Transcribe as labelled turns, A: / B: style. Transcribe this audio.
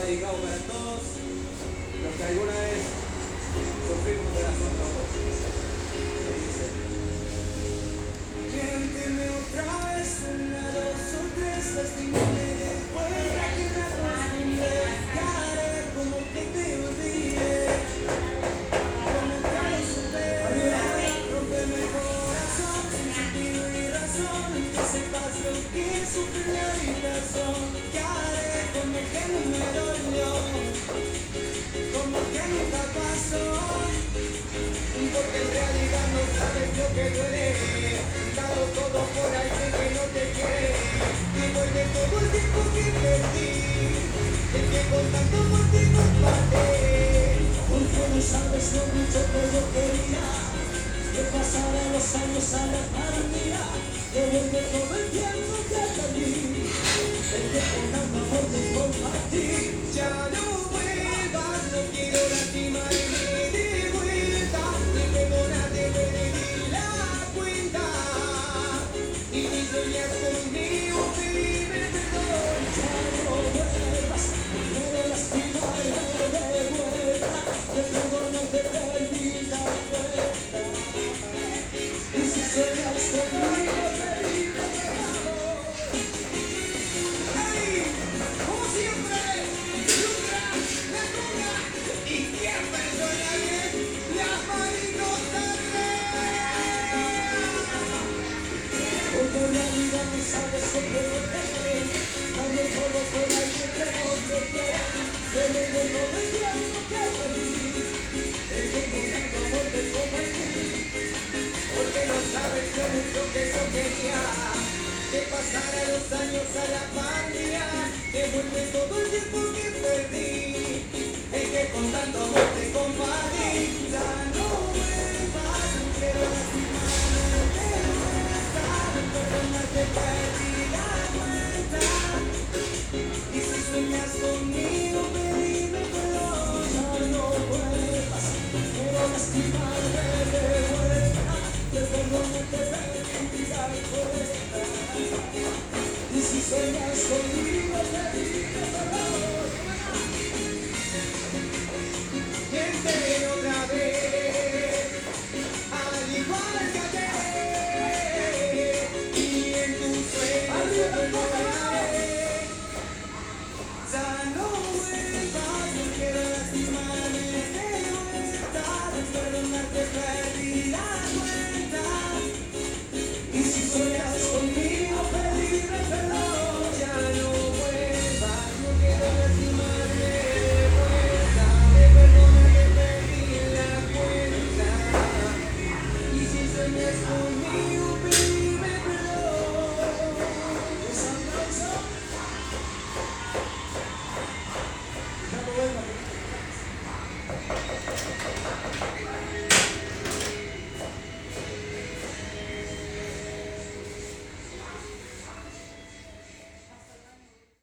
A: dedicado para todos los que alguna vez sufrimos de la zona roja. Miénteme otra vez, una, dos o tres, lastímame después de que me acostumbré. Te haré como que te olvidé, como que lo superé. Rómpeme el corazón sin sentido y razón, que sepas lo que sufre la habitación. Te haré como que no me dolió, como que nunca pasó, porque en realidad no sabes lo que duele. Dado todo por alguien que no te quiere, y vuelve todo el tiempo que perdí, el que con tanto motivo paré. Porque no sabes lo mucho que yo quería, que pasara los años a la par mía, que vuelve todo el tiempo que perdí, el que con tanto amor te compartí. Ya no vuelvas, no quiero lastimarme de vuelta, ni perdonarte perdí la cuenta, y ni soñas conmigo pedirme perdón. Ya no vuelvas, no quiero lastimarme de vuelta, te perdono te perdí la cuenta, y si sueñas conmigo pedirme perdón. ¡Hey! Como siempre, Lucra, la conga, y quien perdona bien, las manitos arriba. Porque en realidad no sabes lo que no quieres, dando todo por alguien que no te quiere, que me dio todo el tiempo que perdí, el que con tanto amor te compartí, porque no sabes lo mucho que yo quería, que pasara los años a la par mía, que vuelve todo el tiempo que perdí, el que con tanto amor te compartí. Ya no vuelvas, no quiero lastimarme de vuelta, no perdonarte perdí la cuenta, y si sueñas conmigo pedime perdón. Ya no vuelvas, no quiero lastimarme de vuelta, te perdono te perdí la cuenta, y si sueñas conmigo pedime perdón.